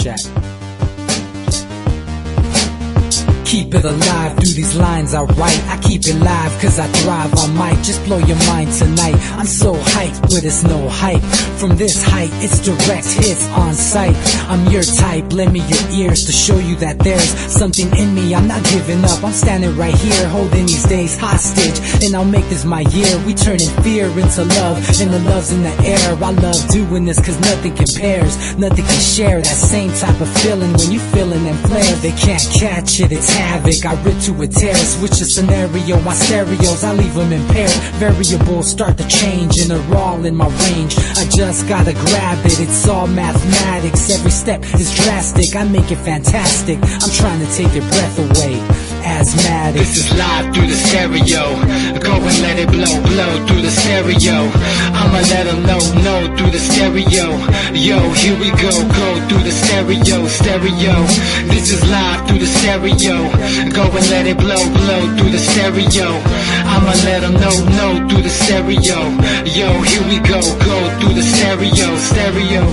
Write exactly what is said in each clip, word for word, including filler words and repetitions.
chat. Keep it alive, through these lines I write. I keep it live cause I thrive. I might just blow your mind tonight. I'm so hyped, but it's no hype. From this height, it's direct hits on sight. I'm your type, lend me your ears to show you that there's something in me. I'm not giving up, I'm standing right here, holding these days hostage. And I'll make this my year. We turning fear into love, and the love's in the air. I love doing this cause nothing compares. Nothing can share that same type of feeling when you feeling them flares. They can't catch it, it's havoc. I rip to a tear, switch the scenario. My stereos, I leave them impaired. Variables start to change and they're all in my range. I just gotta grab it, it's all mathematics. Every step is drastic, I make it fantastic. I'm trying to take your breath away. Asthmatic. This is live through the stereo. Go and let it blow, blow through the stereo. I'ma let them know, know through the stereo. Yo, here we go, go through the stereo, stereo. This is live through the stereo. Go and let it blow, blow through the stereo. I'ma let them know, know through the stereo. Yo, here we go, go through the stereo, stereo.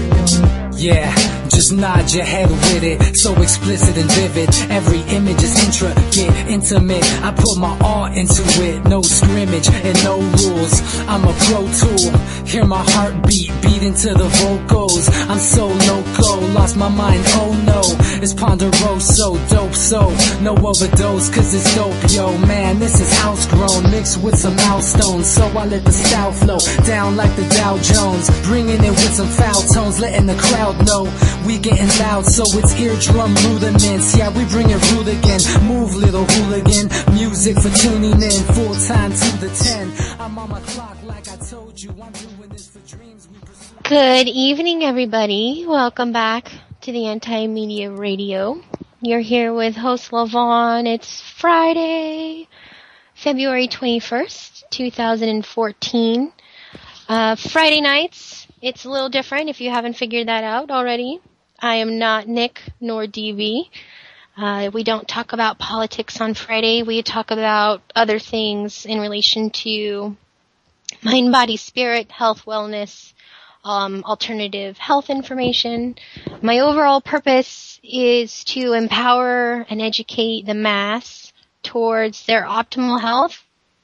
Yeah, just nod your head with it, so explicit and vivid. Every image is intricate, intimate. I put my all into it, no scrimmage and no rules. I'm a pro tool, hear my heartbeat, beat into the vocals. I'm so loco, lost my mind, oh no. It's ponderoso, dope, so no overdose, cause it's dope, yo. Man, this is house grown, mixed with some milestones. So I let the style flow down like the Dow Jones, bringing it with some foul tones, letting the crowd know we getting loud, so it's eardrum rudiments. Yeah, we bring it rude again. Move, little hooligan. Music for tuning in, full time to the ten. I'm on my clock like I told you. I'm doing this for dreams we pursue. Good evening, everybody. Welcome back to the Anti-Media Radio. You're here with host Lavon. It's Friday, February twenty-first, twenty fourteen. Uh, Friday nights, it's a little different if you haven't figured that out already. I am not Nick nor D V. Uh, we don't talk about politics on Friday. We talk about other things in relation to mind, body, spirit, health, wellness, um, alternative health information. My overall purpose is to empower and educate the mass towards their optimal health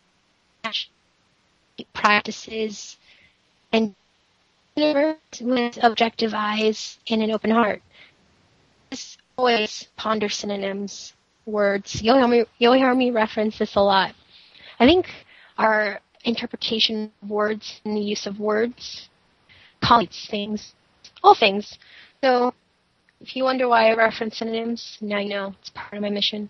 practices and with objective eyes and an open heart. Just always ponder synonyms, words. You'll hear me, you'll hear me reference this a lot. I think our interpretation of words and the use of words complicates things, all things. So if you wonder why I reference synonyms, now you know it's part of my mission.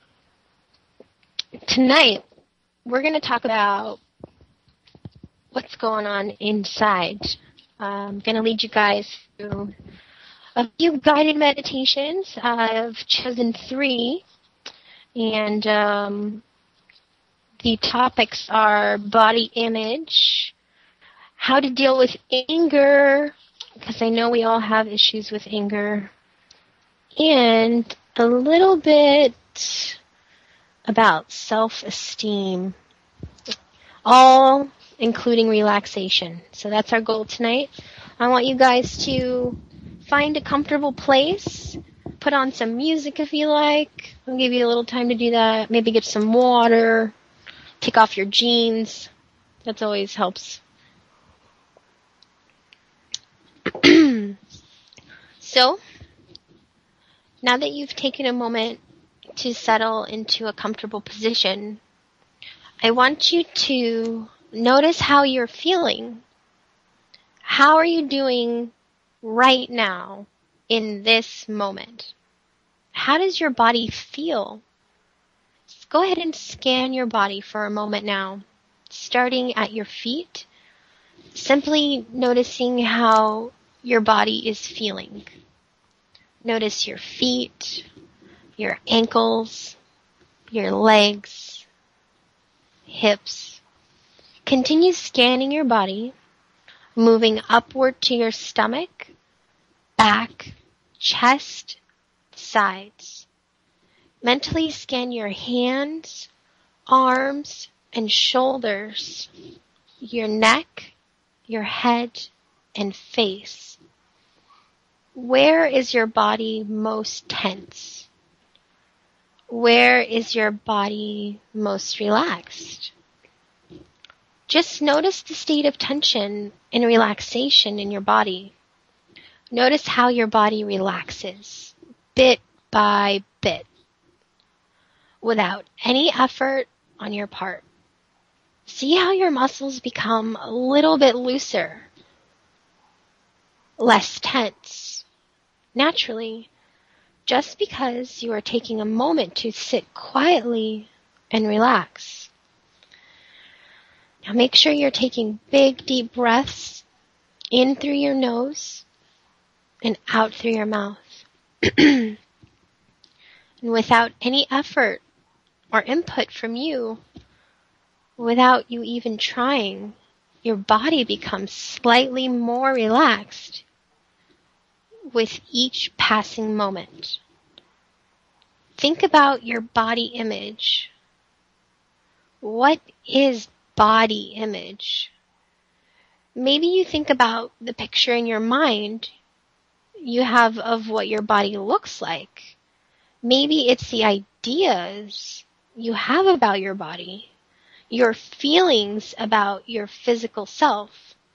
Tonight, we're going to talk about what's going on inside. I'm going to lead you guys through a few guided meditations. I've chosen three, and um, the topics are body image, how to deal with anger, because I know we all have issues with anger, and a little bit about self-esteem, all including relaxation. So that's our goal tonight. I want you guys to find a comfortable place, put on some music if you like. I'll give you a little time to do that. Maybe get some water, take off your jeans. That always helps. So, now that you've taken a moment to settle into a comfortable position, I want you to notice how you're feeling. How are you doing right now in this moment? How does your body feel? Just go ahead and scan your body for a moment now, starting at your feet, simply noticing how your body is feeling. Notice your feet, your ankles, your legs, hips. Continue scanning your body, moving upward to your stomach, back, chest, sides. Mentally scan your hands, arms, and shoulders, your neck, your head, and face. Where is your body most tense? Where is your body most relaxed? Just notice the state of tension and relaxation in your body. Notice how your body relaxes, bit by bit, without any effort on your part. See how your muscles become a little bit looser, less tense, naturally, just because you are taking a moment to sit quietly and relax. Now make sure you're taking big, deep breaths in through your nose and out through your mouth. And without any effort or input from you, without you even trying, your body becomes slightly more relaxed with each passing moment. Think about your body image. What is body image? Maybe you think about the picture in your mind you have of what your body looks like. Maybe it's the ideas you have about your body, your feelings about your physical self.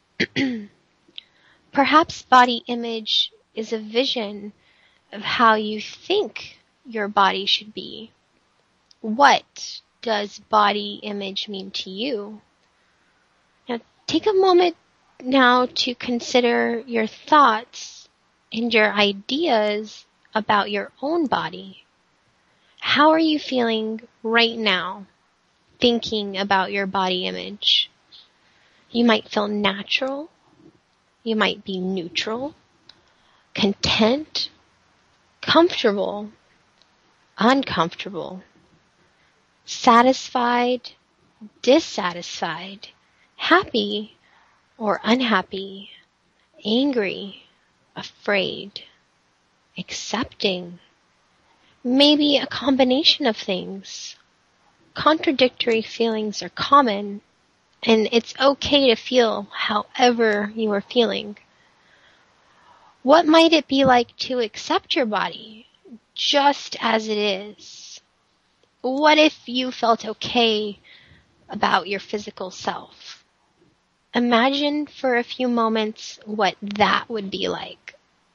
Perhaps body image is a vision of how you think your body should be. What does body image mean to you? Now, take a moment now to consider your thoughts and your ideas about your own body. How are you feeling right now, thinking about your body image? You might feel natural. You might be neutral, content, comfortable, uncomfortable, satisfied, dissatisfied, happy or unhappy, angry, afraid, accepting, maybe a combination of things. Contradictory feelings are common, and it's okay to feel however you are feeling. What might it be like to accept your body just as it is? What if you felt okay about your physical self? Imagine for a few moments what that would be like.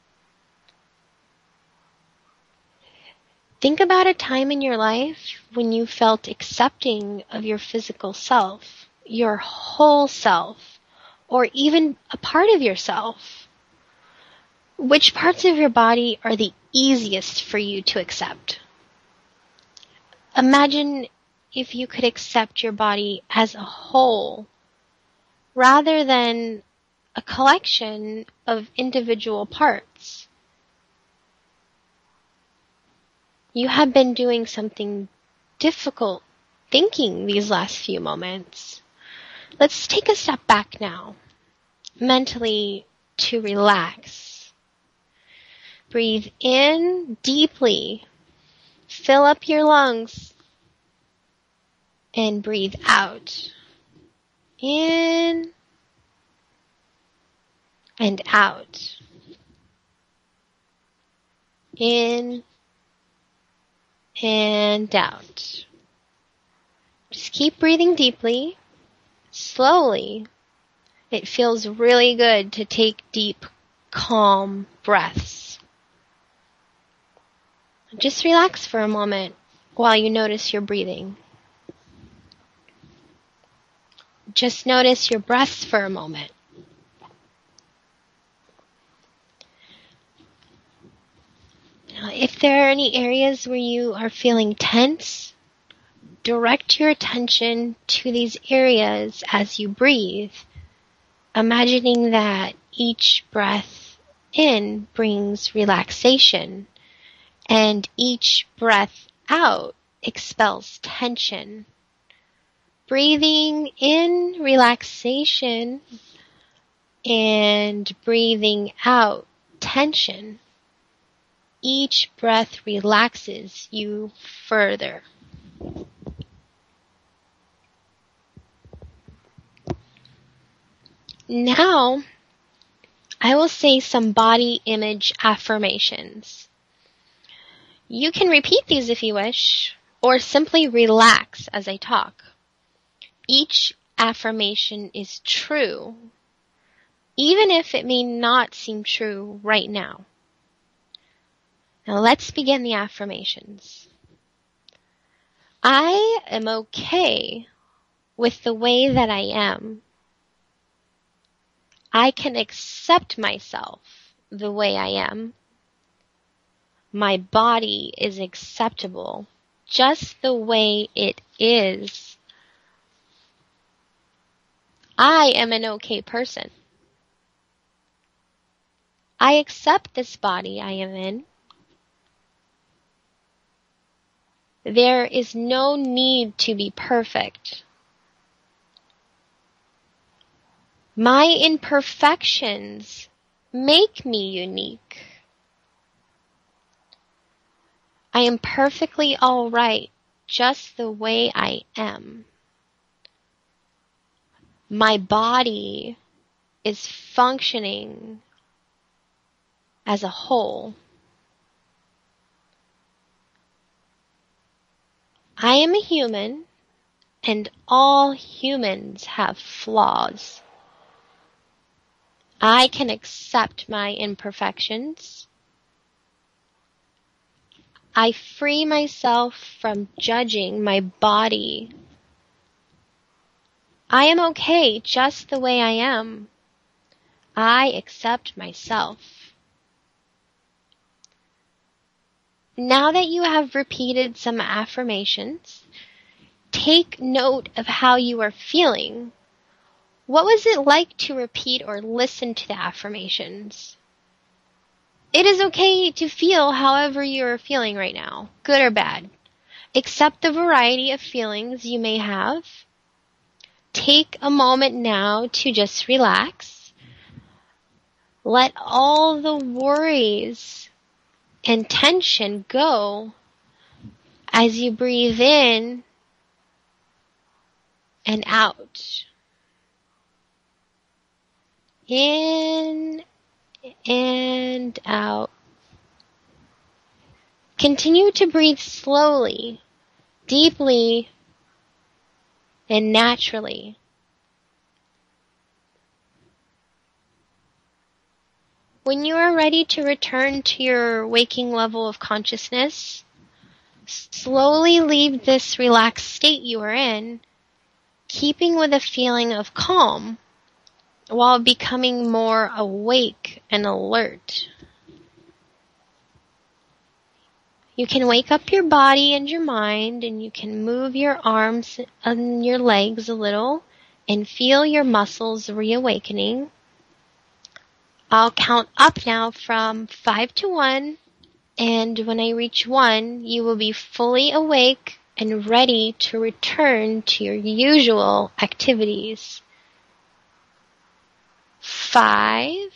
Think about a time in your life when you felt accepting of your physical self, your whole self, or even a part of yourself. Which parts of your body are the easiest for you to accept? Imagine if you could accept your body as a whole, rather than a collection of individual parts. You have been doing something difficult thinking these last few moments. Let's take a step back now, mentally, to relax. Breathe in deeply. Fill up your lungs. And breathe out. In and out. In and out. Just keep breathing deeply, slowly. It feels really good to take deep, calm breaths. Just relax for a moment while you notice your breathing. Just notice your breaths for a moment. Now, if there are any areas where you are feeling tense, direct your attention to these areas as you breathe, imagining that each breath in brings relaxation and each breath out expels tension. Breathing in relaxation and breathing out tension. Each breath relaxes you further. Now, I will say some body image affirmations. You can repeat these if you wish, or simply relax as I talk. Each affirmation is true, even if it may not seem true right now. Now let's begin the affirmations. I am okay with the way that I am. I can accept myself the way I am. My body is acceptable just the way it is. I am an okay person. I accept this body I am in. There is no need to be perfect. My imperfections make me unique. I am perfectly all right just the way I am. My body is functioning as a whole. I am a human, and all humans have flaws. I can accept my imperfections. I free myself from judging my body. I am okay just the way I am. I accept myself. Now that you have repeated some affirmations, take note of how you are feeling. What was it like to repeat or listen to the affirmations? It is okay to feel however you are feeling right now, good or bad. Accept the variety of feelings you may have. Take a moment now to just relax. Let all the worries and tension go as you breathe in and out. In and out. Continue to breathe slowly, deeply, and naturally. When you are ready to return to your waking level of consciousness, slowly leave this relaxed state you are in, keeping with a feeling of calm, while becoming more awake and alert. You can wake up your body and your mind, and you can move your arms and your legs a little and feel your muscles reawakening. I'll count up now from five to one, and when I reach one, you will be fully awake and ready to return to your usual activities. Five,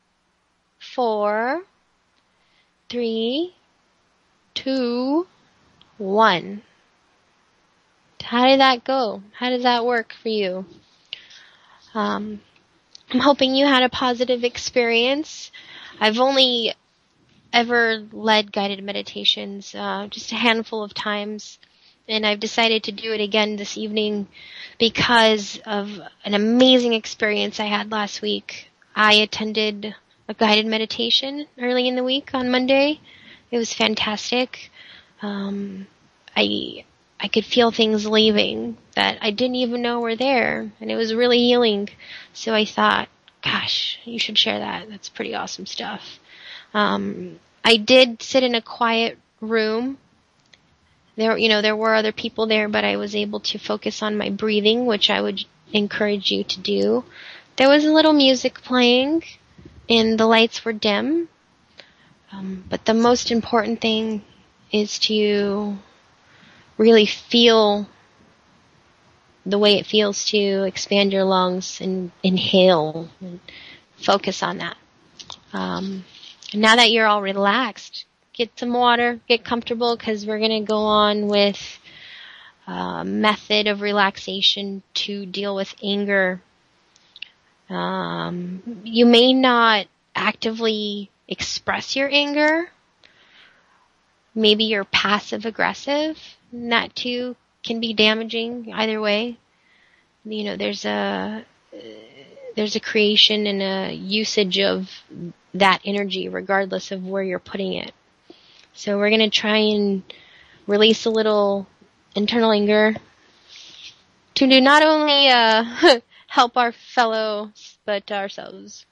four, three, two, one. How did that go? How does that work for you? Um, I'm hoping you had a positive experience. I've only ever led guided meditations, uh, just a handful of times, and I've decided to do it again this evening because of an amazing experience I had last week. I attended a guided meditation early in the week on Monday. It was fantastic. Um, I I could feel things leaving that I didn't even know were there, and it was really healing. So I thought, gosh, you should share that. That's pretty awesome stuff. Um, I did sit in a quiet room. There, you know, there were other people there, but I was able to focus on my breathing, which I would encourage you to do. There was a little music playing, and the lights were dim. Um, but the most important thing is to really feel the way it feels to expand your lungs and inhale and focus on that. Um, now that you're all relaxed, get some water, get comfortable, because we're going to go on with a method of relaxation to deal with anger. Um, you may not actively express your anger. Maybe you're passive aggressive, and that too can be damaging either way. You know, there's a there's a creation and a usage of that energy regardless of where you're putting it. So we're going to try and release a little internal anger to do not only uh, help our fellows, but ourselves.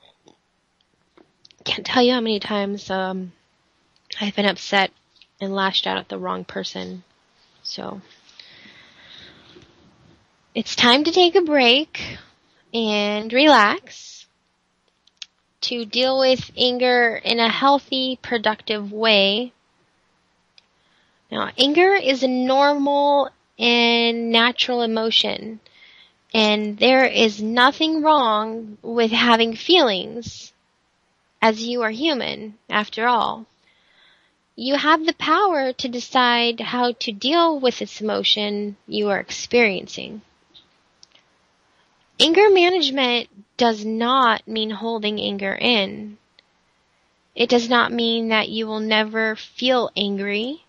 Can't tell you how many times um, I've been upset and lashed out at the wrong person. So it's time to take a break and relax to deal with anger in a healthy, productive way. Now, anger is a normal and natural emotion, and there is nothing wrong with having feelings, as you are human, after all. You have the power to decide how to deal with this emotion you are experiencing. Anger management does not mean holding anger in. It does not mean that you will never feel angry.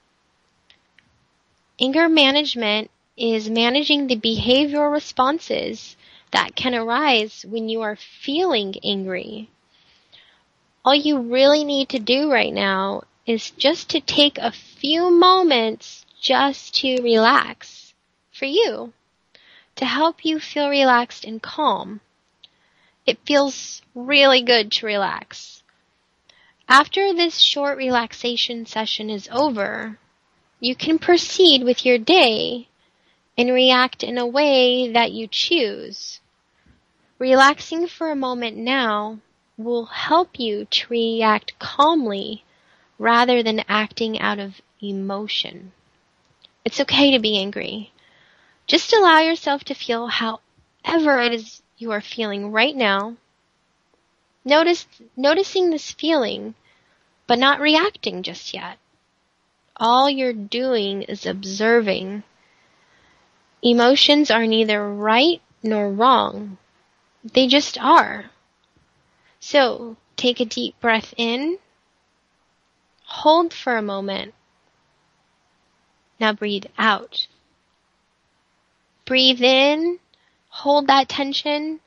Anger management is managing the behavioral responses that can arise when you are feeling angry. All you really need to do right now is just to take a few moments just to relax for you, to help you feel relaxed and calm. It feels really good to relax. After this short relaxation session is over, you can proceed with your day and react in a way that you choose. Relaxing for a moment now will help you to react calmly rather than acting out of emotion. It's okay to be angry. Just allow yourself to feel however it is you are feeling right now. Notice, noticing this feeling, but not reacting just yet. All you're doing is observing. Emotions are neither right nor wrong. They just are. So, take a deep breath in. Hold for a moment. Now breathe out. Breathe in. Hold that tension.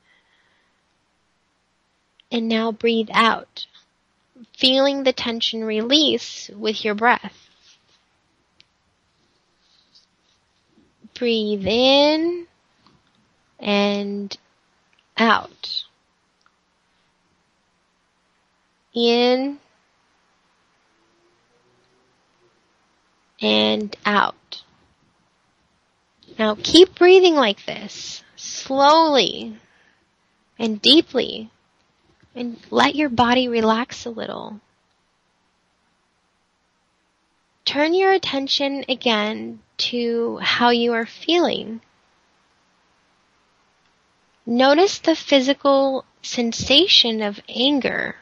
And now breathe out. Feeling the tension release with your breath. Breathe in and out. In and out. Now keep breathing like this, slowly and deeply, and let your body relax a little. Turn your attention again to how you are feeling. Notice the physical sensation of anger.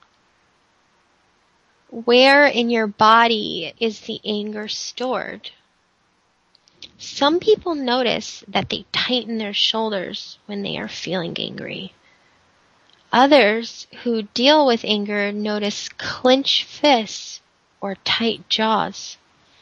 Where in your body is the anger stored? Some people notice that they tighten their shoulders when they are feeling angry. Others who deal with anger notice clenched fists or tight jaws.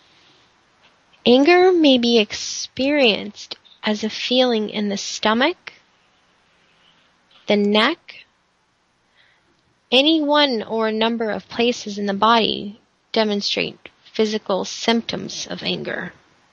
Anger may be experienced as a feeling in the stomach, the neck, any one or a number of places in the body demonstrate physical symptoms of anger.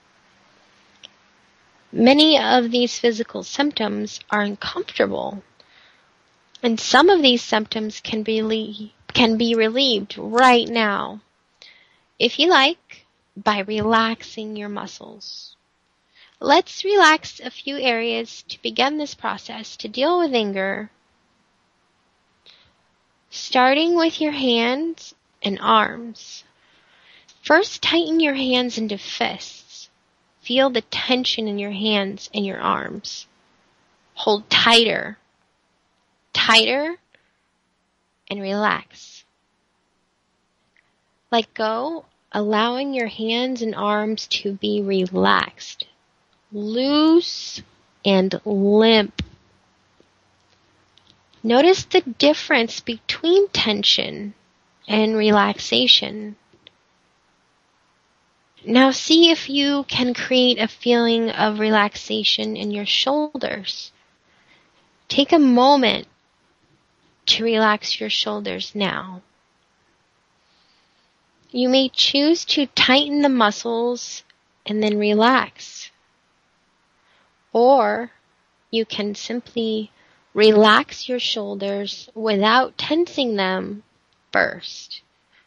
Many of these physical symptoms are uncomfortable, and some of these symptoms can be, le- can be relieved right now, if you like, by relaxing your muscles. Let's relax a few areas to begin this process to deal with anger, starting with your hands and arms. First, tighten your hands into fists. Feel the tension in your hands and your arms. Hold tighter, tighter, and relax. Let go, allowing your hands and arms to be relaxed, loose, and limp. Notice the difference between tension and relaxation. Now see if you can create a feeling of relaxation in your shoulders. Take a moment to relax your shoulders now. You may choose to tighten the muscles and then relax. Or you can simply relax your shoulders without tensing them first.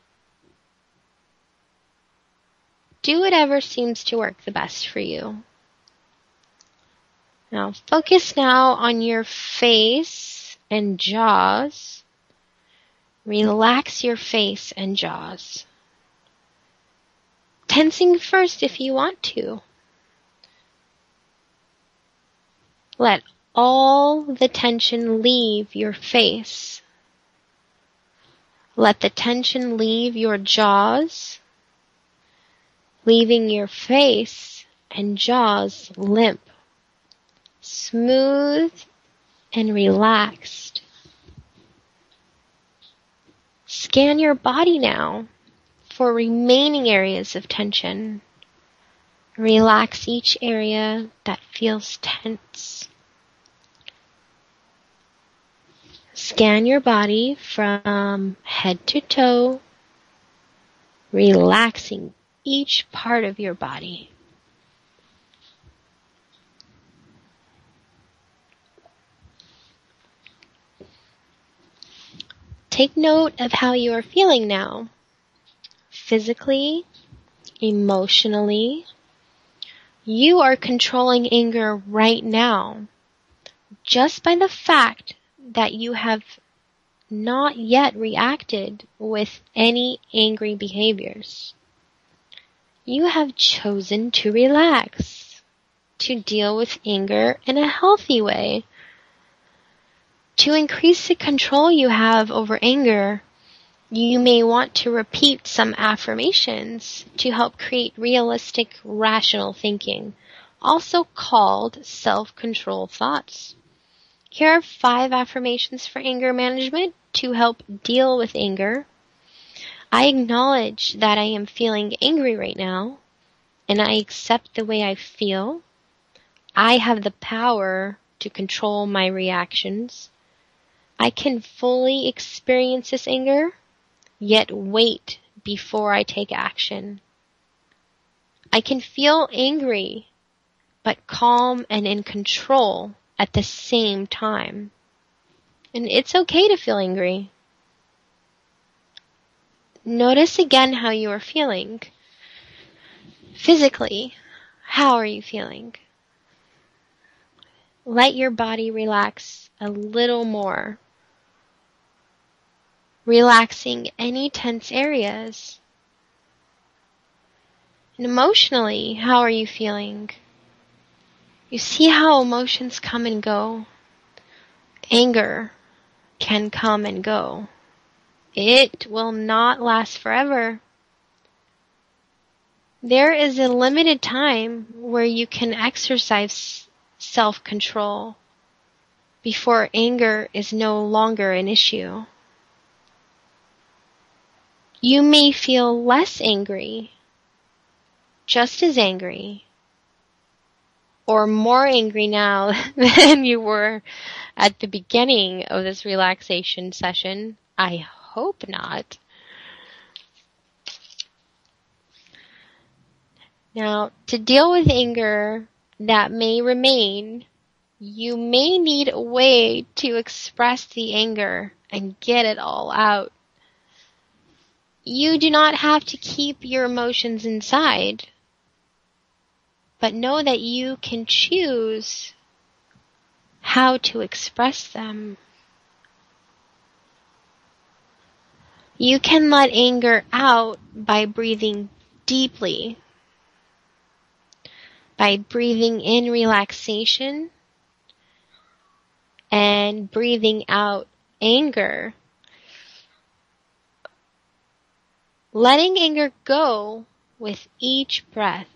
Do whatever seems to work the best for you. Now focus now on your face and jaws. Relax your face and jaws. Tensing first if you want to. Let all the tension leave your face. Let the tension leave your jaws, leaving your face and jaws limp, smooth, and relaxed. Scan your body now for remaining areas of tension. Relax each area that feels tense. Scan your body from head to toe, relaxing each part of your body. Take note of how you are feeling now. Physically, emotionally, you are controlling anger right now just by the fact that you have not yet reacted with any angry behaviors. You have chosen to relax, to deal with anger in a healthy way. To increase the control you have over anger, you may want to repeat some affirmations to help create realistic, rational thinking, also called self-control thoughts. Here are five affirmations for anger management to help deal with anger. I acknowledge that I am feeling angry right now, and I accept the way I feel. I have the power to control my reactions. I can fully experience this anger, yet wait before I take action. I can feel angry, but calm and in control at the same time. And it's okay to feel angry. Notice again how you are feeling. Physically, how are you feeling? Let your body relax a little more, relaxing any tense areas. And emotionally, how are you feeling? You see how emotions come and go. Anger can come and go. It will not last forever. There is a limited time where you can exercise self-control before anger is no longer an issue. You may feel less angry, just as angry, or more angry now than you were at the beginning of this relaxation session. I hope not. Now, to deal with anger that may remain, you may need a way to express the anger and get it all out. You do not have to keep your emotions inside, but know that you can choose how to express them. You can let anger out by breathing deeply, by breathing in relaxation and breathing out anger. Letting anger go with each breath.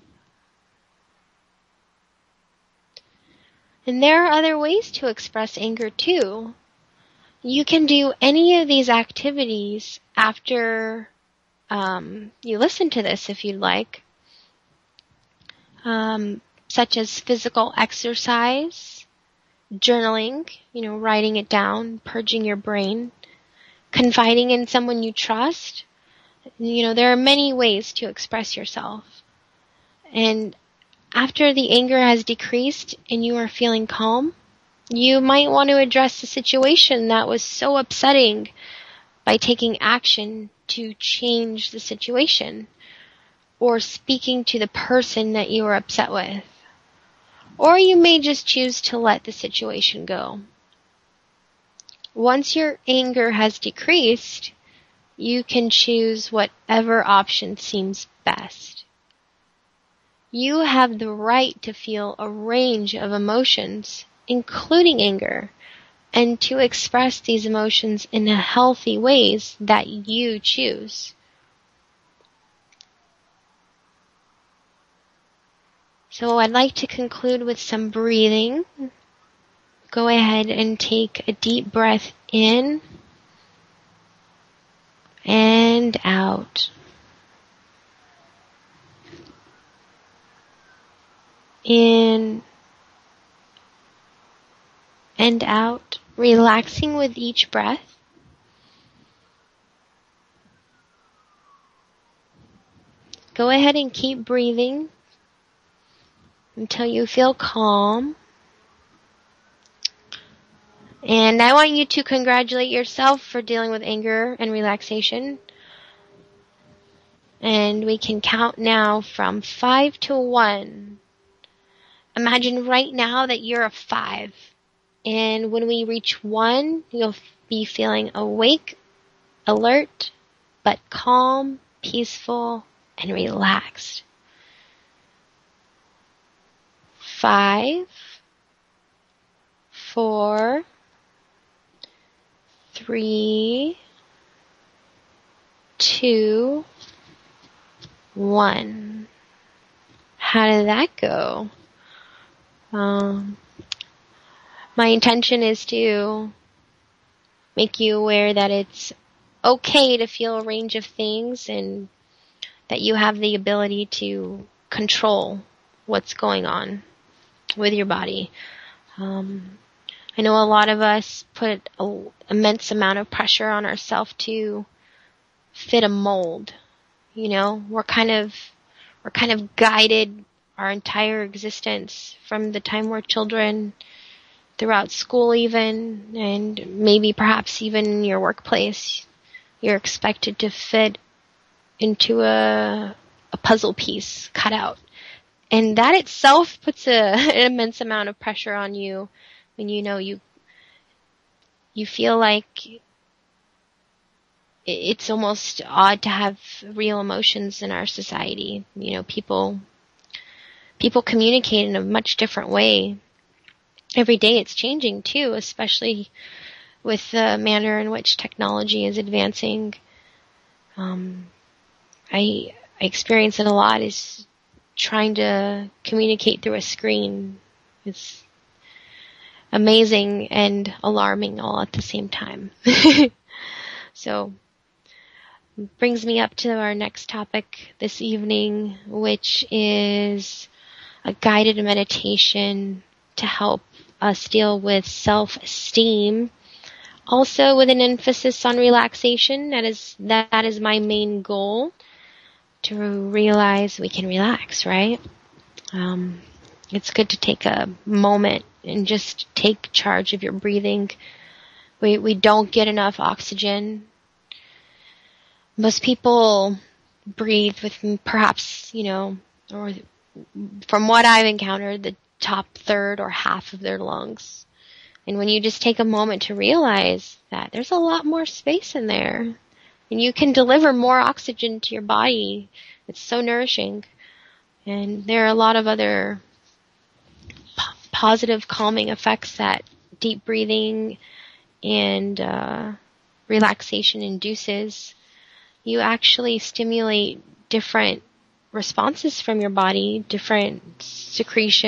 And there are other ways to express anger too. You can do any of these activities after um, you listen to this if you'd like, um, such as physical exercise, journaling, you know, writing it down, purging your brain, confiding in someone you trust. You know, there are many ways to express yourself. And after the anger has decreased and you are feeling calm, you might want to address the situation that was so upsetting by taking action to change the situation, or speaking to the person that you were upset with. Or you may just choose to let the situation go. Once your anger has decreased, you can choose whatever option seems best. You have the right to feel a range of emotions, including anger, and to express these emotions in healthy ways that you choose. So I'd like to conclude with some breathing. Go ahead and take a deep breath in and out. In and out, relaxing with each breath. Go ahead and keep breathing until you feel calm. And I want you to congratulate yourself for dealing with anger and relaxation. And we can count now from five to one. Imagine right now that you're a five. And when we reach one, you'll be feeling awake, alert, but calm, peaceful, and relaxed. Five, four, three, two, one. How did that go? Um, my intention is to make you aware that it's okay to feel a range of things and that you have the ability to control what's going on with your body. Um, I know a lot of us put an immense amount of pressure on ourselves to fit a mold. You know, we're kind of we're kind of guided our entire existence from the time we're children, throughout school even, and maybe perhaps even in your workplace. You're expected to fit into a a puzzle piece cut out. And that itself puts a, an immense amount of pressure on you when you know you you feel like it's almost odd to have real emotions in our society. You know, people people communicate in a much different way. Every day it's changing too, especially with the manner in which technology is advancing. Um, I, I experience it a lot, is trying to communicate through a screen. It's amazing and alarming all at the same time. So, brings me up to our next topic this evening, which is a guided meditation to help us deal with self-esteem. Also with an emphasis on relaxation. That is, that is my main goal, to realize we can relax, right? Um, it's good to take a moment and just take charge of your breathing. We, we don't get enough oxygen. Most people breathe with perhaps, you know, or from what I've encountered, the top third or half of their lungs. And when you just take a moment to realize that there's a lot more space in there, and you can deliver more oxygen to your body, it's so nourishing. And there are a lot of other p- positive calming effects that deep breathing and uh, relaxation induces. You actually stimulate different responses from your body, different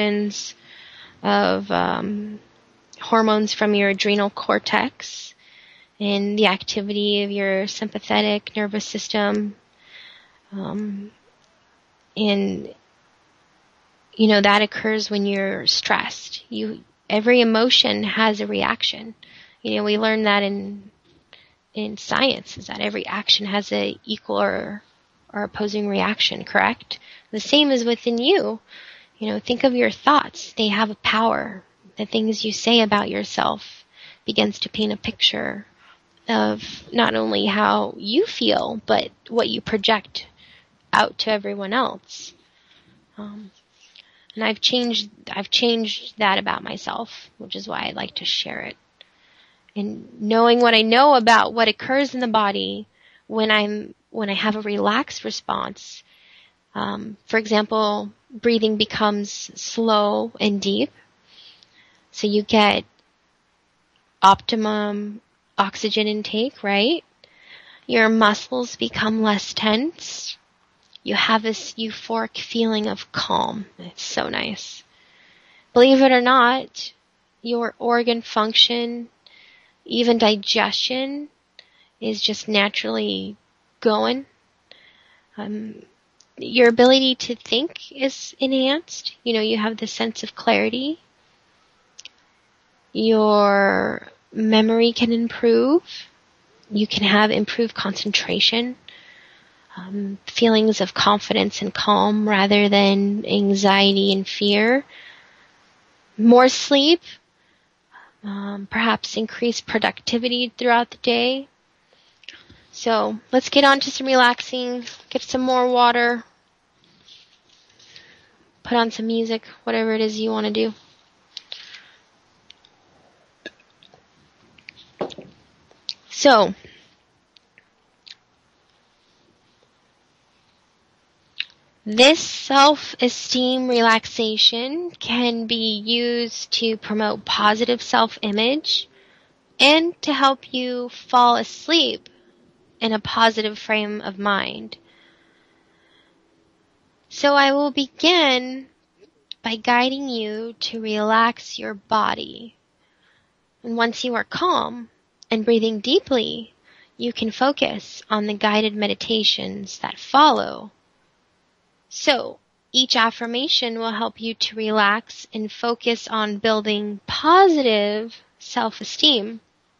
secretions of um, hormones from your adrenal cortex, and the activity of your sympathetic nervous system. Um, and, you know, that occurs when you're stressed. You, every emotion has a reaction. You know, we learned that in, in science, is that every action has a equal or, or opposing reaction, correct? The same is within you. You know, think of your thoughts. They have a power. The things you say about yourself begins to paint a picture of not only how you feel, but what you project out to everyone else. Um, and I've changed, I've changed that about myself, which is why I like to share it. And knowing what I know about what occurs in the body when I'm, when I have a relaxed response. Um, for example, breathing becomes slow and deep. So you get optimum oxygen intake, right? Your muscles become less tense. You have this euphoric feeling of calm. It's so nice. Believe it or not, your organ function, even digestion, is just naturally going. Um, your ability to think is enhanced. You know, you have this sense of clarity. Your memory can improve. You can have improved concentration, um, feelings of confidence and calm rather than anxiety and fear. More sleep, um, perhaps increased productivity throughout the day. So let's get on to some relaxing, get some more water, put on some music, whatever it is you want to do. So, this self-esteem relaxation can be used to promote positive self-image and to help you fall asleep in a positive frame of mind. So I will begin by guiding you to relax your body. And once you are calm and breathing deeply, you can focus on the guided meditations that follow. So, each affirmation will help you to relax and focus on building positive self-esteem.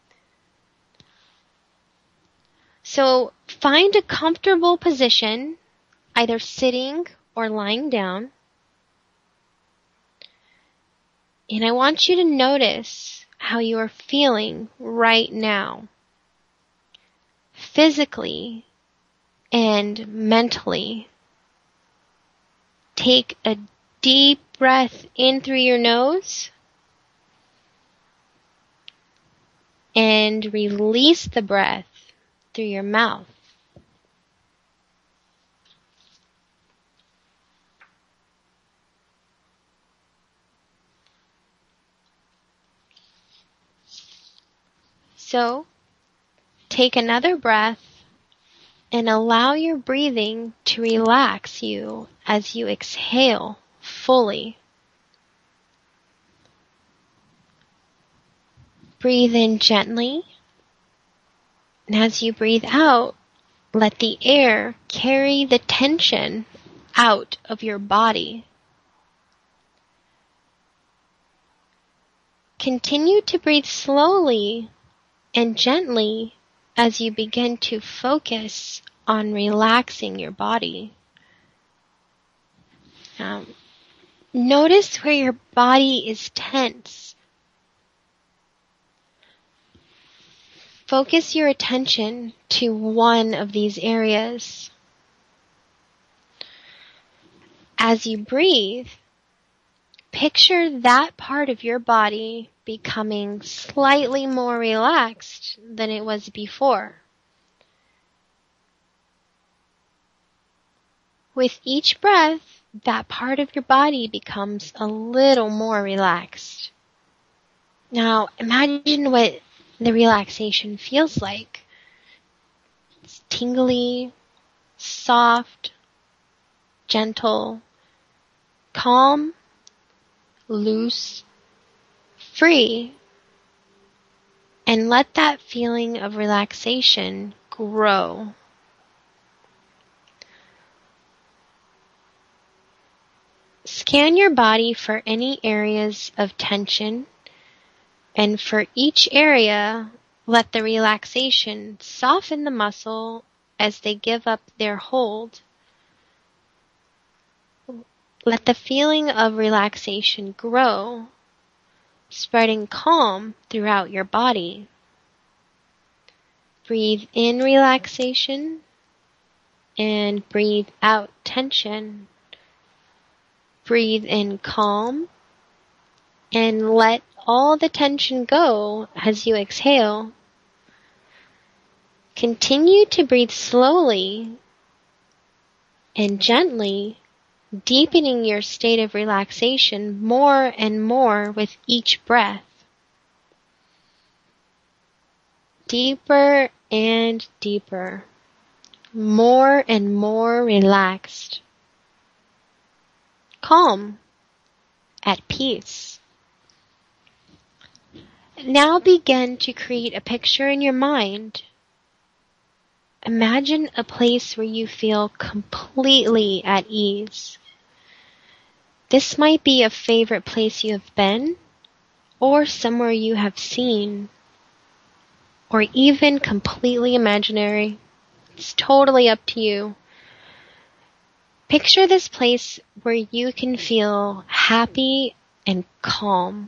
So, find a comfortable position, either sitting or lying down. And I want you to notice how you are feeling right now, physically and mentally. Take a deep breath in through your nose and release the breath through your mouth. So, take another breath and allow your breathing to relax you as you exhale fully. Breathe in gently, and as you breathe out, let the air carry the tension out of your body. Continue to breathe slowly and gently as you begin to focus on relaxing your body. Now, notice where your body is tense. Focus your attention to one of these areas. As you breathe, picture that part of your body becoming slightly more relaxed than it was before. With each breath, that part of your body becomes a little more relaxed. Now, imagine what the relaxation feels like. It's tingly, soft, gentle, calm, loose, free. And let that feeling of relaxation grow. Scan your body for any areas of tension, and for each area, let the relaxation soften the muscle as they give up their hold. Let the feeling of relaxation grow, spreading calm throughout your body. Breathe in relaxation and breathe out tension. Breathe in calm and let all the tension go as you exhale. Continue to breathe slowly and gently, deepening your state of relaxation more and more with each breath. Deeper and deeper, more and more relaxed, calm, at peace. Now begin to create a picture in your mind. Imagine a place where you feel completely at ease. This might be a favorite place you have been, or somewhere you have seen, or even completely imaginary. It's totally up to you. Picture this place where you can feel happy and calm.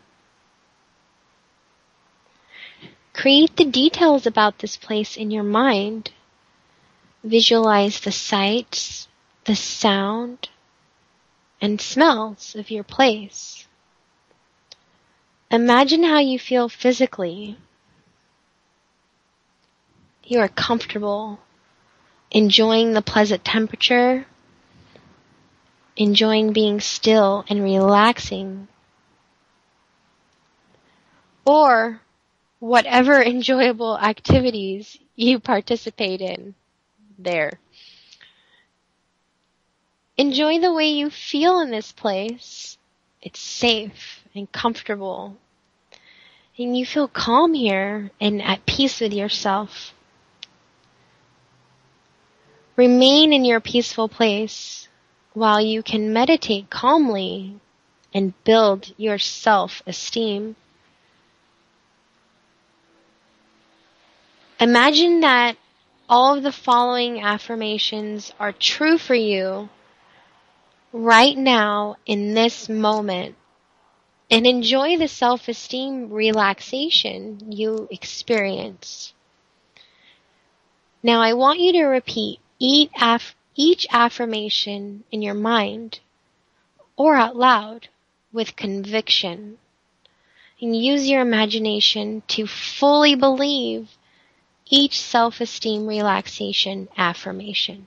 Create the details about this place in your mind. Visualize the sights, the sound, and smells of your place. Imagine how you feel physically. You are comfortable, enjoying the pleasant temperature, enjoying being still and relaxing, or whatever enjoyable activities you participate in there. Enjoy the way you feel in this place. It's safe and comfortable, and you feel calm here and at peace with yourself. Remain in your peaceful place while you can meditate calmly and build your self-esteem. Imagine that all of the following affirmations are true for you right now in this moment, and enjoy the self-esteem relaxation you experience. Now I want you to repeat each, aff- each affirmation in your mind or out loud with conviction, and use your imagination to fully believe each self-esteem relaxation affirmation.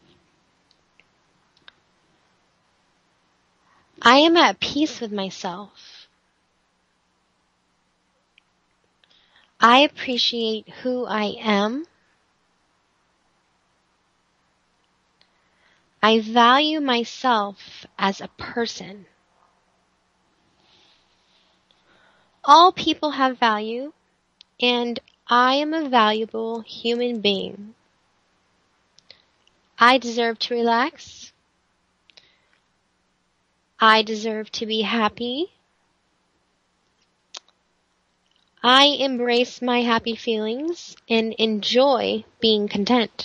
I am at peace with myself. I appreciate who I am. I value myself as a person. All people have value, and I am a valuable human being. I deserve to relax. I deserve to be happy. I embrace my happy feelings and enjoy being content.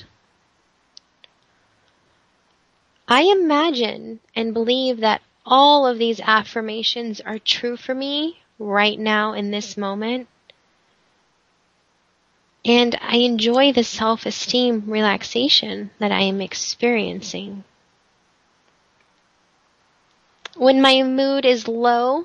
I imagine and believe that all of these affirmations are true for me right now in this moment. And I enjoy the self-esteem relaxation that I am experiencing. When my mood is low,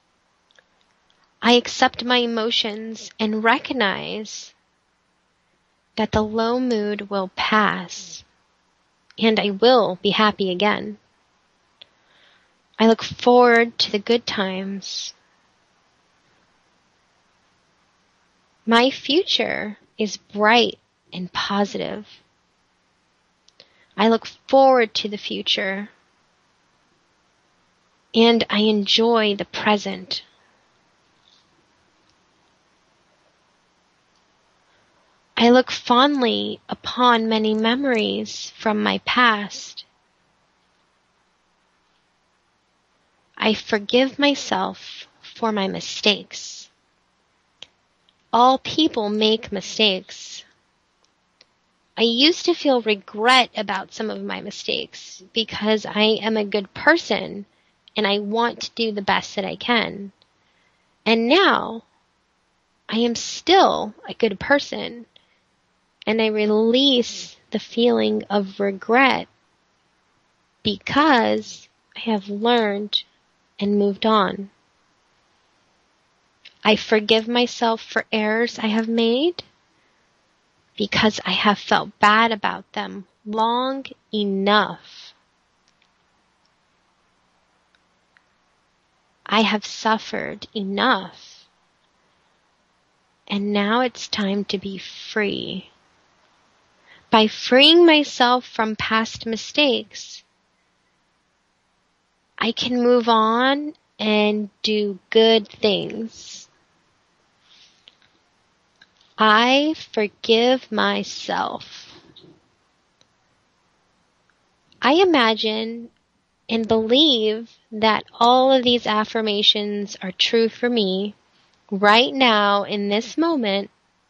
I accept my emotions and recognize that the low mood will pass and I will be happy again. I look forward to the good times. My future is bright and positive. I look forward to the future, and I enjoy the present. I look fondly upon many memories from my past. I forgive myself for my mistakes. All people make mistakes. I used to feel regret about some of my mistakes because I am a good person and I want to do the best that I can. And now, I am still a good person and I release the feeling of regret because I have learned and moved on. I forgive myself for errors I have made because I have felt bad about them long enough. I have suffered enough. And now it's time to be free. By freeing myself from past mistakes, I can move on and do good things. I forgive myself. I imagine and believe that all of these affirmations are true for me right now in this moment,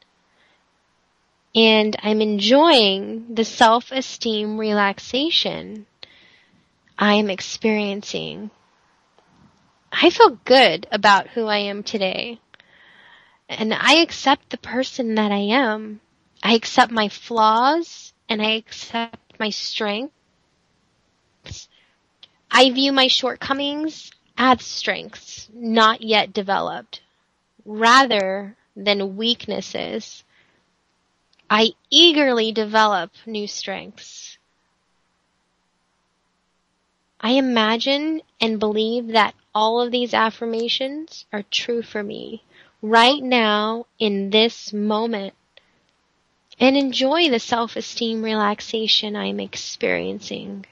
and I'm enjoying the self-esteem relaxation I'm experiencing. I feel good about who I am today. And I accept the person that I am. I accept my flaws and I accept my strengths. I view my shortcomings as strengths, not yet developed, rather than weaknesses. I eagerly develop new strengths. I imagine and believe that all of these affirmations are true for me right now in this moment, and enjoy the self-esteem relaxation I'm experiencing.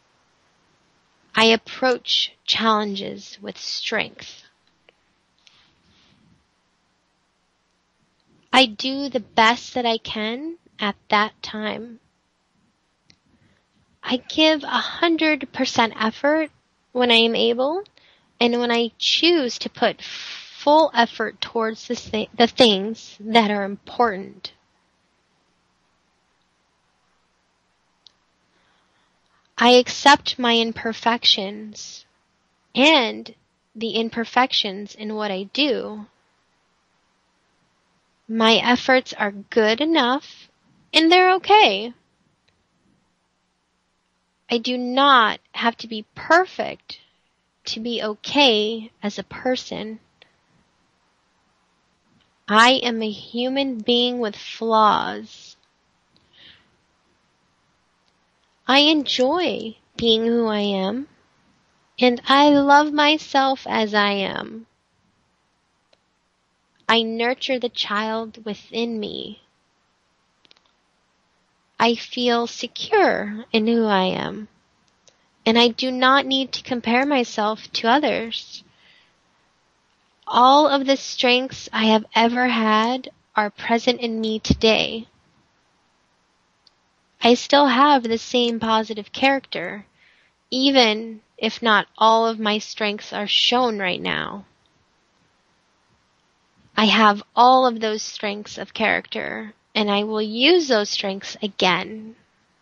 I approach challenges with strength. I do the best that I can at that time. I give a hundred percent effort when I am able, and when I choose to put full effort towards the, th- the things that are important. I accept my imperfections and the imperfections in what I do. My efforts are good enough and they're okay. I do not have to be perfect to be okay as a person. I am a human being with flaws. I enjoy being who I am, and I love myself as I am. I nurture the child within me. I feel secure in who I am, and I do not need to compare myself to others. All of the strengths I have ever had are present in me today. I still have the same positive character, even if not all of my strengths are shown right now. I have all of those strengths of character, and I will use those strengths again.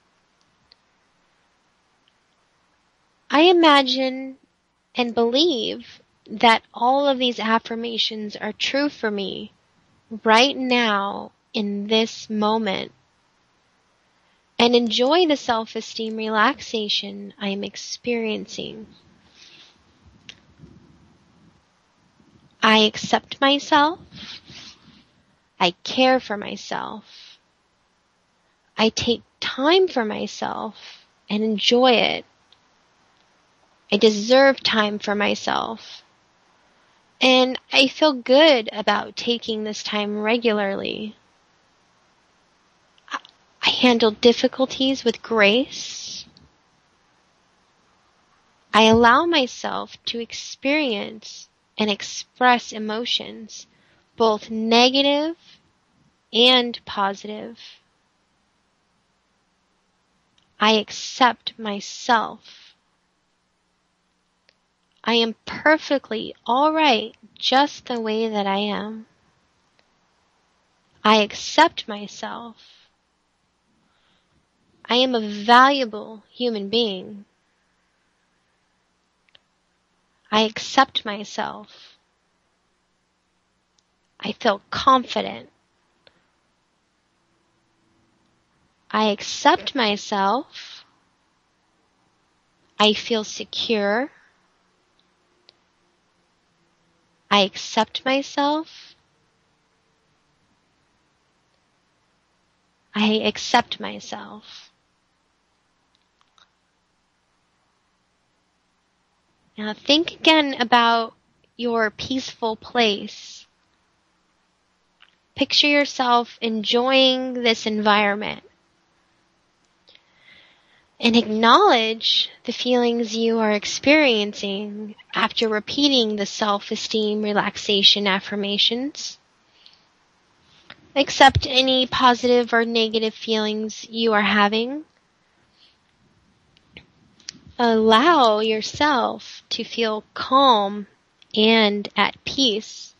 I imagine and believe that all of these affirmations are true for me right now in this moment, and enjoy the self-esteem relaxation I am experiencing. I accept myself. I care for myself. I take time for myself and enjoy it. I deserve time for myself. And I feel good about taking this time regularly. I handle difficulties with grace. I allow myself to experience and express emotions, both negative and positive. I accept myself. I am perfectly all right just the way that I am. I accept myself. I am a valuable human being. I accept myself. I feel confident. I accept myself. I feel secure. I accept myself. I accept myself. Now think again about your peaceful place. Picture yourself enjoying this environment. And acknowledge the feelings you are experiencing after repeating the self-esteem relaxation affirmations. Accept any positive or negative feelings you are having. Allow yourself to feel calm and at peace.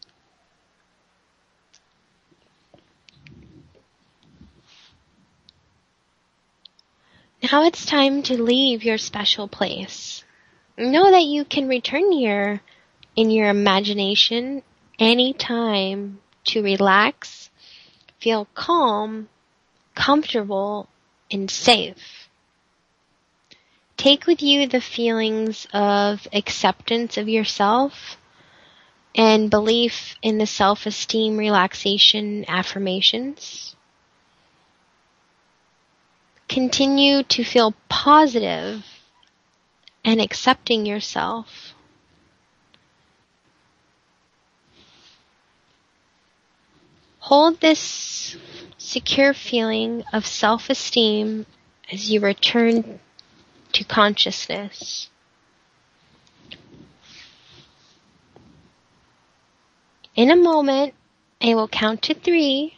Now it's time to leave your special place. Know that you can return here in your imagination anytime to relax, feel calm, comfortable, and safe. Take with you the feelings of acceptance of yourself and belief in the self-esteem relaxation affirmations. Continue to feel positive and accepting yourself. Hold this secure feeling of self-esteem as you return to consciousness. In a moment, I will count to three.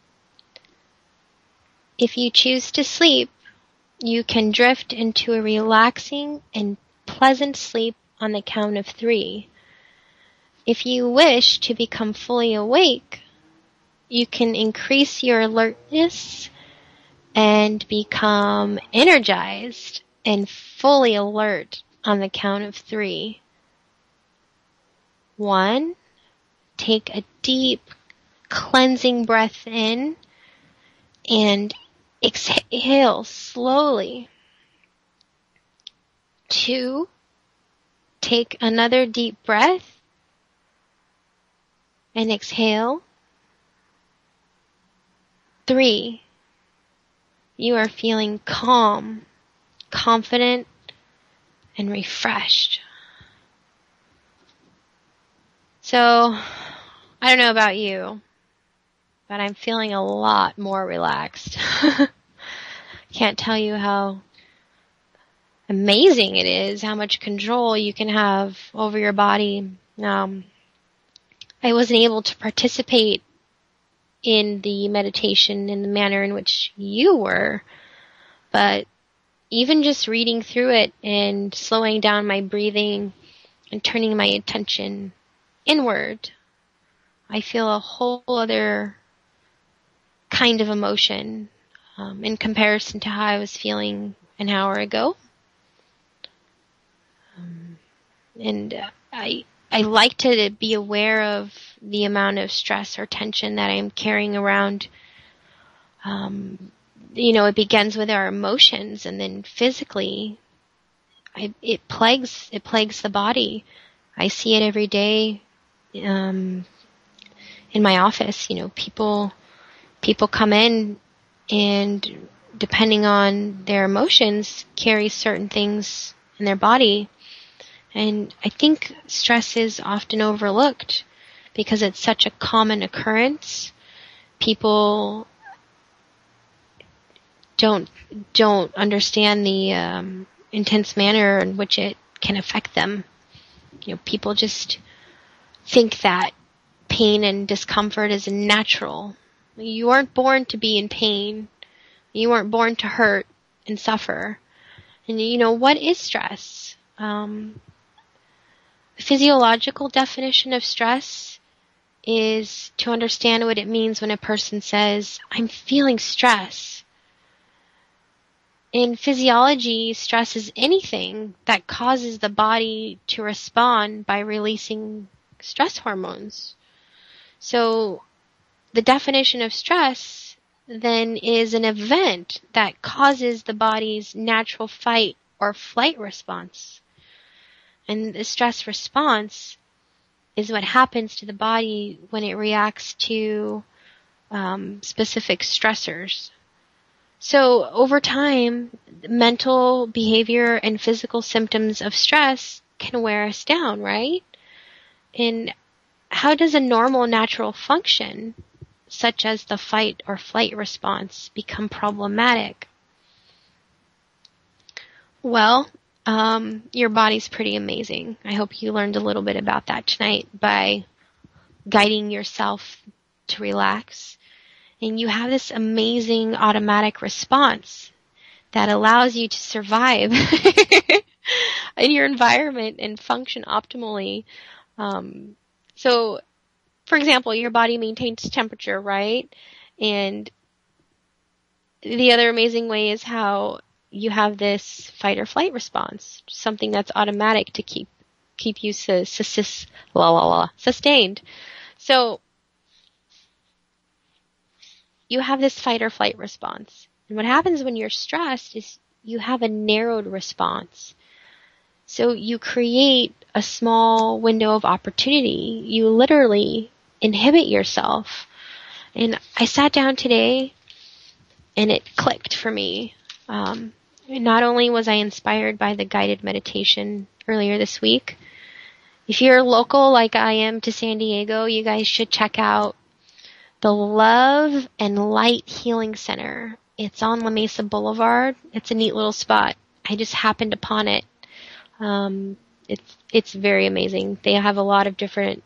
If you choose to sleep, you can drift into a relaxing and pleasant sleep on the count of three. If you wish to become fully awake, you can increase your alertness and become energized and fully alert on the count of three. One, take a deep cleansing breath in and exhale slowly. Two, take another deep breath and exhale. Three, you are feeling calm, confident, and refreshed. So, I don't know about you, but I'm feeling a lot more relaxed. Can't tell you how amazing it is, how much control you can have over your body. Um, I wasn't able to participate in the meditation in the manner in which you were, but even just reading through it and slowing down my breathing and turning my attention inward, I feel a whole other kind of emotion um, in comparison to how I was feeling an hour ago. Um, and uh, I I like to be aware of the amount of stress or tension that I'm carrying around. Um, you know, it begins with our emotions, and then physically, I, it plagues it plagues the body. I see it every day um, in my office. You know, people people come in, and depending on their emotions, carry certain things in their body. And I think stress is often overlooked because it's such a common occurrence. People don't don't understand the um, intense manner in which it can affect them. You know, people just think that pain and discomfort is natural, You weren't born to be in pain. You weren't born to hurt and suffer. And you know, what is stress? Um, the physiological definition of stress is to understand what it means when a person says, I'm feeling stress. In physiology, stress is anything that causes the body to respond by releasing stress hormones. So the definition of stress then is an event that causes the body's natural fight or flight response. And the stress response is what happens to the body when it reacts to um, specific stressors. So over time, mental, behavior, and physical symptoms of stress can wear us down, right? And how does a normal natural function, such as the fight or flight response, become problematic? Well, um, your body's pretty amazing. I hope you learned a little bit about that tonight by guiding yourself to relax. And you have this amazing automatic response that allows you to survive in your environment and function optimally. Um, so, for example, your body maintains temperature, right? And the other amazing way is how you have this fight or flight response, something that's automatic to keep keep you sus, sus, la, la, la, sustained. So you have this fight or flight response. And what happens when you're stressed is you have a narrowed response. So you create a small window of opportunity. You literally inhibit yourself. And I sat down today and it clicked for me. Um, not only was I inspired by the guided meditation earlier this week, if you're local like I am to San Diego, you guys should check out the Love and Light Healing Center. It's on La Mesa Boulevard. It's a neat little spot. I just happened upon it. Um, it's it's very amazing. They have a lot of different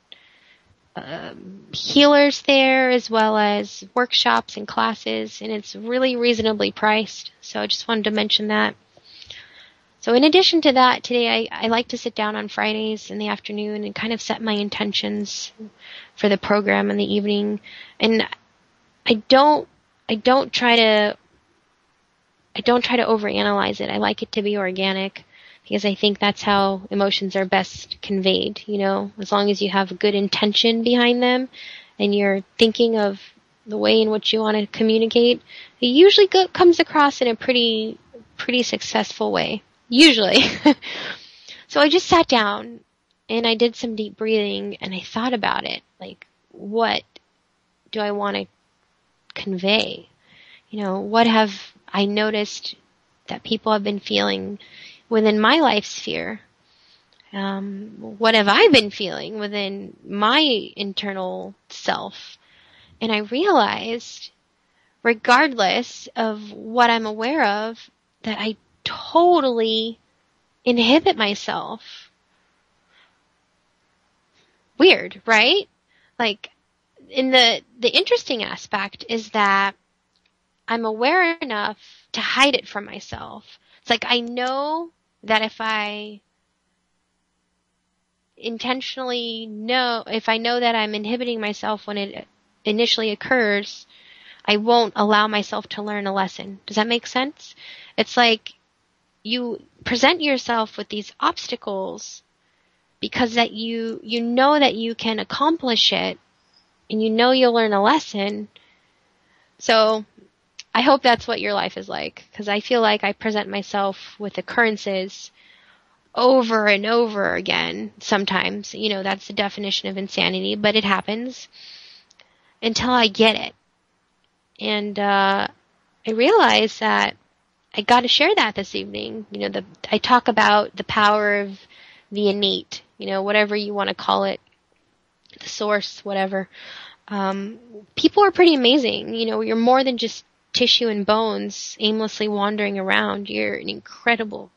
um, healers there, as well as workshops and classes, and it's really reasonably priced. So I just wanted to mention that. So in addition to that, today I, I like to sit down on Fridays in the afternoon and kind of set my intentions for the program in the evening. And I don't, I don't try to, I don't try to overanalyze it. I like it to be organic because I think that's how emotions are best conveyed. You know, as long as you have a good intention behind them and you're thinking of the way in which you want to communicate, it usually go, comes across in a pretty, pretty successful way. Usually. So I just sat down and I did some deep breathing and I thought about it. Like, what do I want to convey? You know, what have I noticed that people have been feeling within my life sphere? Um, what have I been feeling within my internal self? And I realized, regardless of what I'm aware of, that I totally inhibit myself. Weird, right? Like, in the, the interesting aspect is that I'm aware enough to hide it from myself. It's like I know that if I intentionally know, if I know that I'm inhibiting myself when it initially occurs, I won't allow myself to learn a lesson. Does that make sense? It's like you present yourself with these obstacles because that you, you know that you can accomplish it and you know you'll learn a lesson. So I hope that's what your life is like, because I feel like I present myself with occurrences over and over again. Sometimes, you know, that's the definition of insanity, but it happens until I get it. And uh, I realize that I got to share that this evening. You know, the, I talk about the power of the innate, you know, whatever you want to call it, the source, whatever. Um, people are pretty amazing. You know, you're more than just tissue and bones aimlessly wandering around. You're an incredible,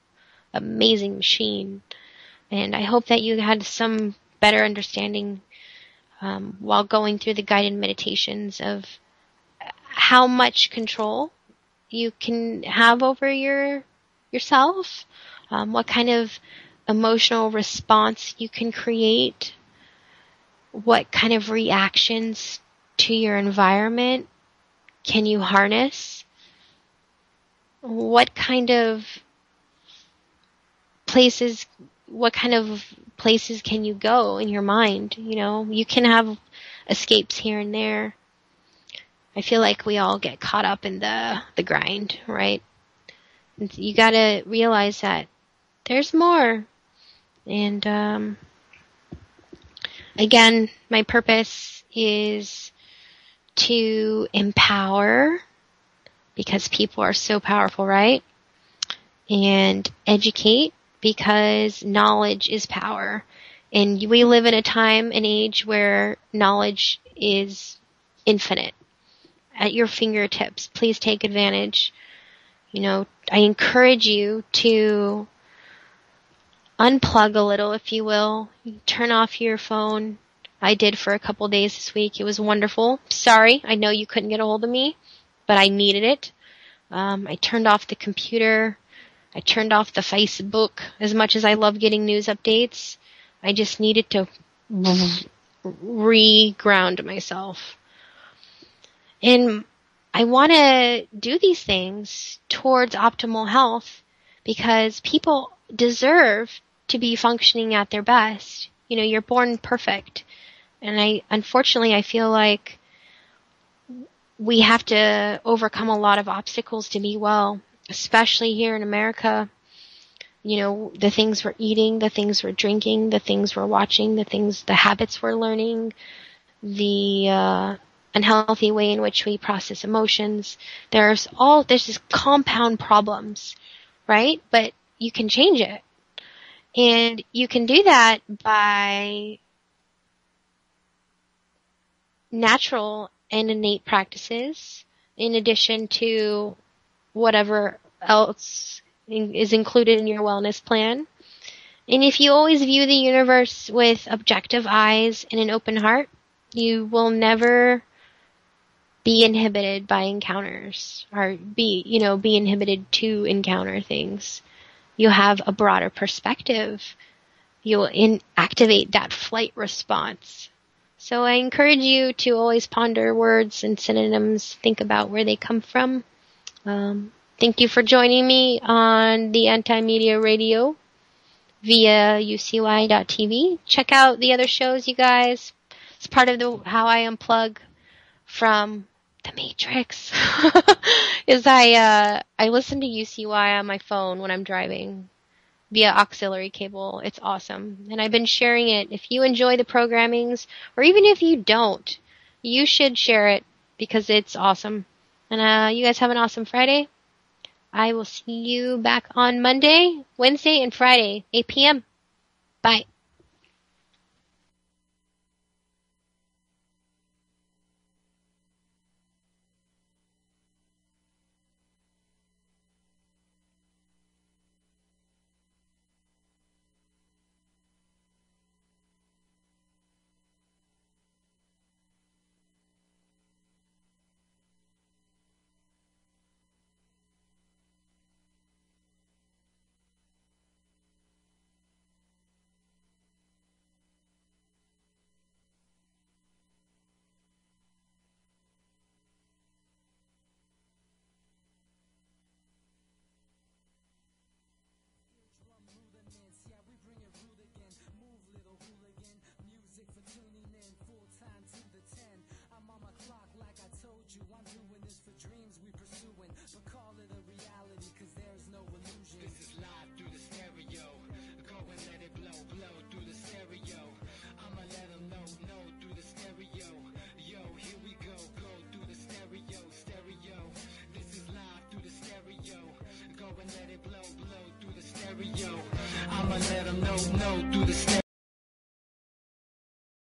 amazing machine. And I hope that you had some better understanding um, while going through the guided meditations of how much control you can have over your yourself, um, what kind of emotional response you can create, what kind of reactions to your environment can you harness, what kind of places, what kind of places can you go in your mind? You know, you can have escapes here and there. I feel like we all get caught up in the, the grind, right? And you gotta realize that there's more. And, um, again, my purpose is to empower, because people are so powerful, right? And educate, because knowledge is power. And we live in a time and age where knowledge is infinite at your fingertips. Please take advantage. You know, I encourage you to unplug a little, if you will. Turn off your phone. I did for a couple days this week. It was wonderful. Sorry, I know you couldn't get a hold of me, but I needed it. Um, I turned off the computer. I turned off the Facebook. As much as I love getting news updates, I just needed to re-ground myself. And I want to do these things towards optimal health because people deserve to be functioning at their best. You know, you're born perfect. And I, unfortunately, I feel like we have to overcome a lot of obstacles to be well, especially here in America. You know, the things we're eating, the things we're drinking, the things we're watching, the things, the habits we're learning, the uh, unhealthy way in which we process emotions. There's all, there's this compound problems, right? But you can change it. And you can do that by natural and innate practices, in addition to whatever else is included in your wellness plan. And if you always view the universe with objective eyes and an open heart, you will never be inhibited by encounters, or be, you know, be inhibited to encounter things. You'll have a broader perspective. You'll in- activate that flight response. So I encourage you to always ponder words and synonyms, think about where they come from. Um, thank you for joining me on the Anti-Media Radio via U C Y dot T V. Check out the other shows, you guys. It's part of the how I unplug from the Matrix. Is I uh, I listen to U C Y on my phone when I'm driving via auxiliary cable. It's awesome. And I've been sharing it. If you enjoy the programmings, or even if you don't, you should share it because it's awesome. And uh, you guys have an awesome Friday. I will see you back on Monday, Wednesday, and Friday, eight p.m. Bye. I'ma let them know, know through the stereo.